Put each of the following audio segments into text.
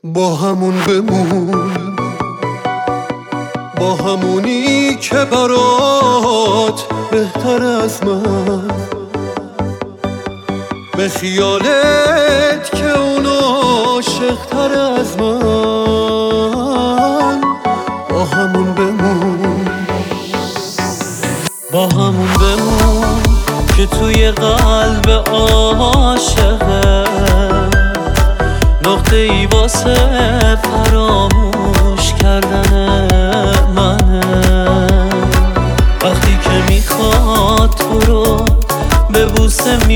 با همون بمون، با همونی که برات بهتر از من، به خیالت که اون عاشق‌تر از من. با همون بمون، با همون بمون که توی قلب عاشقه نقطه ای واسه فراموش کردن منه. وقتی که میخواد تو رو به بوسه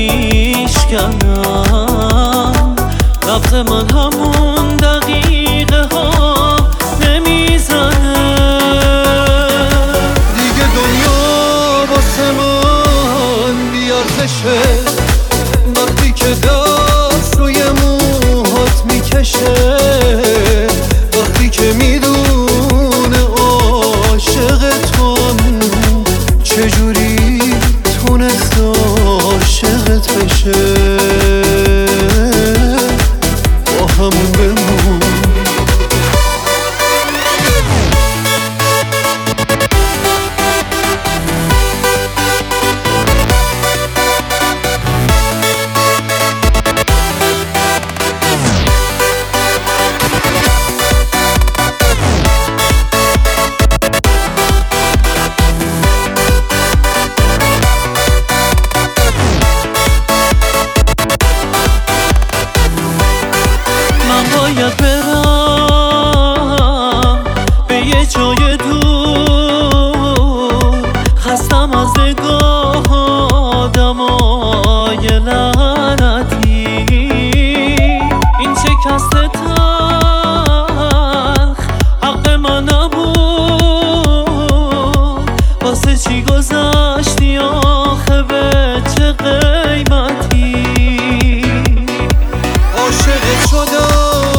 میشکنم، نبض من همون دقیقه ها نمیزنه. دیگه دنیا واسه من بیارزشه وقتی که دست روی موهات میکشه، وقتی که میدونه عاشق توام، چجوری تونست عاشقت بشه. با همون بمون، باید برم به یه جای دور، خستم از نگاه آدمای لعنتی. این شکست تلخ حق من نبود، واسه چی گذشتی آخه به چه قیمتی. عاشقت شدم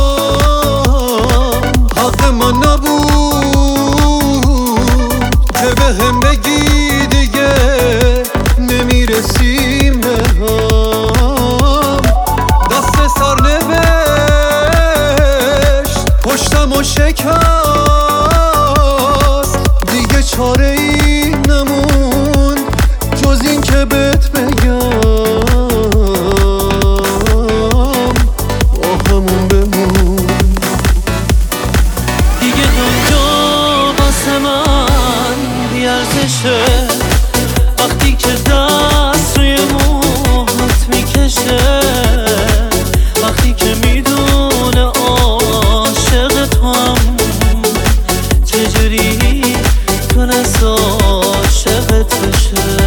که به هم بگی دیگه نمیرسیم به هم. دست سرنوشت پشتم و شکست، دیگه چاره ای نمون جز این که بهت بگم. با همون بمون، دیگه دنیا واسه من بیارزشه وقتی که دست روی موهات میکشه، وقتی که میدونه عاشق توام، چجوری تونست عاشقت بشه.